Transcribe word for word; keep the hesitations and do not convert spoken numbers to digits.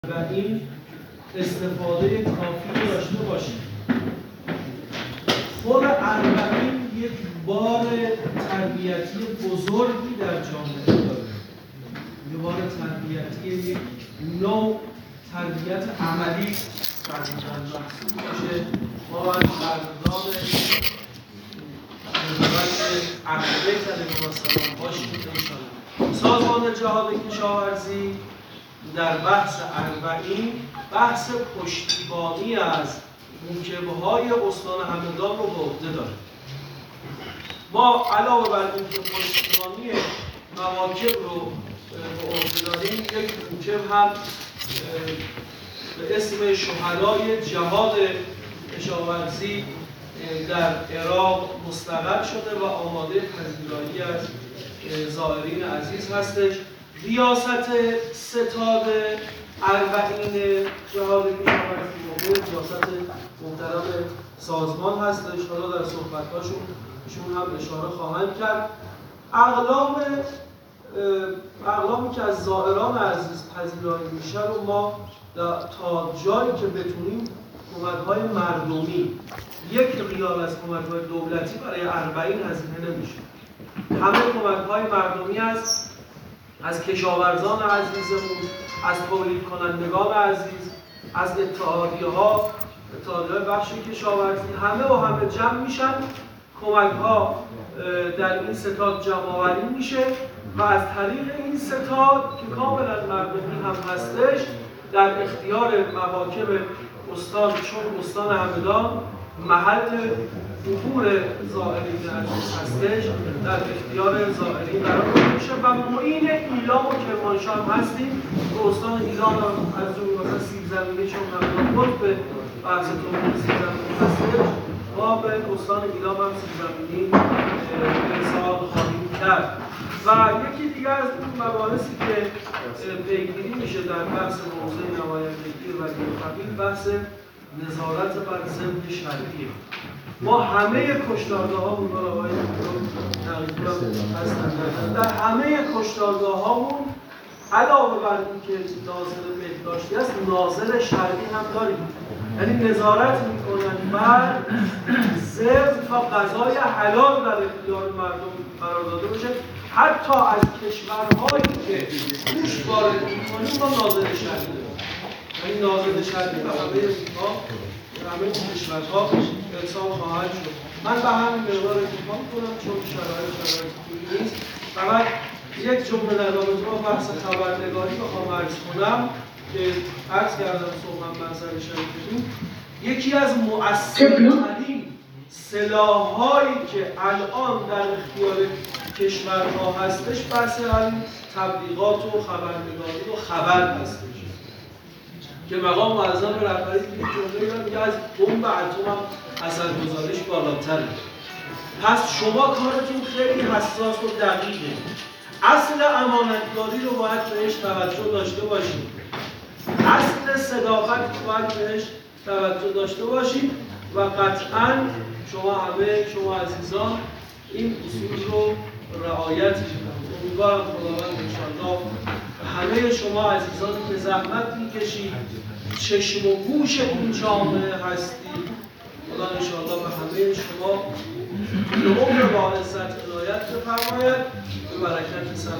و این استفاده کافی داشته باشیم. خود اربعین یک بار تربیتی بزرگی در جامعه داره. یک بار تربیتی، یک نوع تربیت عملی فرزندان محسوب میشه. ما باید فرزندان نظرات عقیده علیه السلام باشیم انشاءالله. سازمان جهاد کشاورزی در بحث اربعین بحث پشتیبانی از موکب‌های استان همدان رو به عهده داره. ما علاوه بر اینکه پشتیبانی مواکب رو به عهده داریم، یک موکب هم به اسم شهدای جهاد کشاورزی در عراق مستقر شده و آماده پذیرایی از زائرین عزیز هستش. ریاست ستاد اربعین جهاد کشاورزی موقع ریاست محترم سازمان هستش. حالا در صحبت‌هاشون شون هم اشاره خواهند کرد. اقلام اقلامی که از زائران عزیز پذیرایی میشه رو ما تا جایی که بتونیم کمک‌های مردمی، یک ریال از کمک‌های دولتی برای اربعین هزینه نمیشه. همه کمک‌های مردمی از از کشاورزان عزیزمون، از تولید کنندگان عزیز، از اتحادیه‌ها، اتحادیه بخش کشاورزی، همه و همه جمع میشن، کمک‌ها در این ستاد جمع‌آوری میشه و از طریق این ستاد که کاملا مردمی هم هستش در اختیار مواکب استان، چون استان همدان محل ظهور زائرین عزیز هستش، در اختیار زائرین قرار میشه و معین ایلام و کرمانشاه هم هستیم. به استان ایران هم از جمله مثلا سیب زمینی چون همدان بود به بحث تولید سیب زمینی هستش، ما به استان ایلام هم سیب زمینی ارسال خواهیم کرد. و یکی دیگر از اون مباحثی که پیگیری میشه در بحث موضوع نمایندگی و قبیل بحث نظارت بر ضد شرعیه. ما همه کشتارگاه‌هامون رو آقای تقریبا هستن، در همه کشتارگاه‌هامون علاوه بر اینکه ناظر بهداشتی است، ناظر شرعی هم داریم. یعنی نظارت میکنن بر ضد تا غذای حلال در اختیار مردم قرار داده بشه. حتی از کشورهایی که گوشت وارد می‌کنیم ما ناظر شرعی داریم. یعنی ناظر شرعی و همه اینها همه کشورها ارسال خواهد شد. من به همین مقدار اکتفا می‌کنم چون شرایط شرایط خوبی نیست. فقط یک جمله در رابطه با بحث خبرنگاری بخوام عرض کنم که عرض کردم صبحم منظر شریفتون. یکی از مؤثرترین سلاح‌هایی که الان در اختیار کشورها هستش بحث همین تبلیغات و خبرنگاری و خبر هستش که مقام معظم رهبری یک جمله رو میگه از بمب اتم هم اثرگذاریش بالاتره. پس شما کارتون خیلی حساس و دقیقه. اصل امانتداری رو باید بهش توجه داشته باشید. اصل صداقت رو باید بهش توجه داشته باشید و قطعاً شما همه شما عزیزان این اصول رو رعایت کنید. امیدوارم خداوند انشاءالله همه شما عزیزانی که زحمت می‌کشید، چشم و گوش این جامعه هستید، خدا انشاءالله به همه شما به عمر با عزت عنایت بفرماید. به برکت